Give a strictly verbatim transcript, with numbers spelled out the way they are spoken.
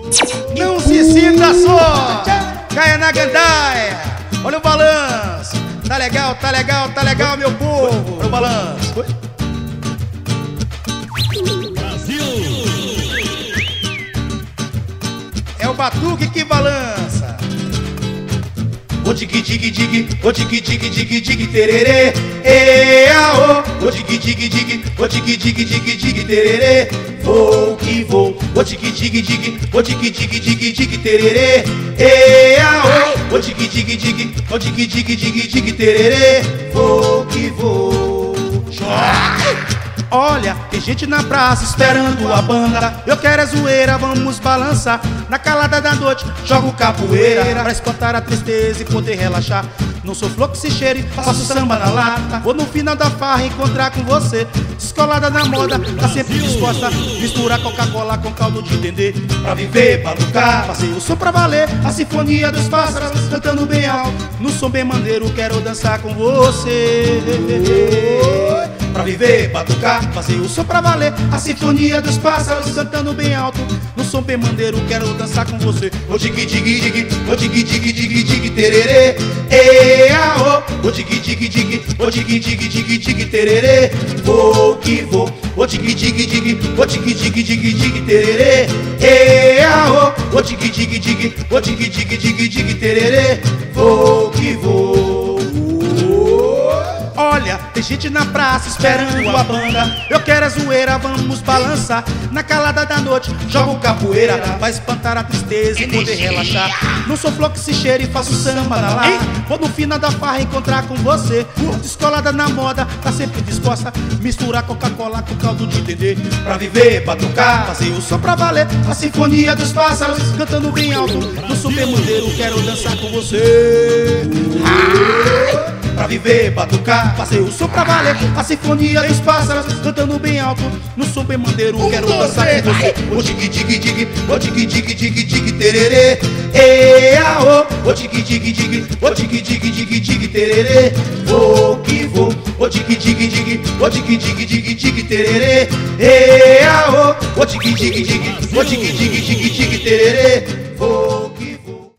Não se sinta só, caia na gandaia. Olha o balanço. Tá legal, tá legal, tá legal, meu povo. Olha o balanço. É o batuque que balança. O dig dig dig, o dig dig dig dig tererê, e aô. O dig dig dig, o dig dig dig dig tererê, vou que vou. O dig dig dig, o dig dig dig dig tererê, e aô. O dig dig dig, o dig dig dig dig tererê, vou que vou. Olha, tem gente na praça esperando a banda. Eu quero é zoeira, vamos balançar. Na calada da noite, jogo capoeira pra espantar a tristeza e poder relaxar. Não sou flor que se cheire, faço samba na lata. Vou no final da farra encontrar com você. Descolada na moda, tá sempre disposta. Misturar Coca-Cola com caldo de dendê. Pra viver, batucar, passei o som pra valer. A sinfonia dos pássaros, cantando bem alto. No som bem maneiro, quero dançar com você. Pra viver, batucar, fazer o som pra valer. A sinfonia dos pássaros, cantando bem alto. No som bem maneiro, quero dançar com você. O dig dig dig, o dig dig dig dig tererê, e aô. O dig dig dig, o dig dig dig dig tererê, vou que vou. O dig dig dig, o dig dig dig dig tererê, e aô. O dig dig dig, o dig dig dig dig tererê, vou que vou. Olha, tem gente na praça esperando a banda. Eu quero a zoeira, vamos balançar. Na calada da noite, jogo capoeira pra espantar a tristeza e poder relaxar. Não sou flor que se cheira e faço samba na lata. Vou no final da farra encontrar com você. Descolada na moda, tá sempre disposta. Misturar Coca-Cola com caldo de dendê. Pra viver, batucar, fazer o som pra valer. A sinfonia dos pássaros, cantando bem alto. No super mudeiro, quero dançar com você. Pra viver, batucar, passei o som pra valer. A sinfonia dos pássaros, cantando bem alto. No som bem mandeiro, quero dançar com você. O dig dig dig, o dig dig dig dig tererê, e aô. O dig dig dig, o dig dig dig dig tererê, vou que vou. O dig dig dig, o dig dig dig dig tererê, e aô. O dig dig dig, o dig dig dig dig tererê, vou.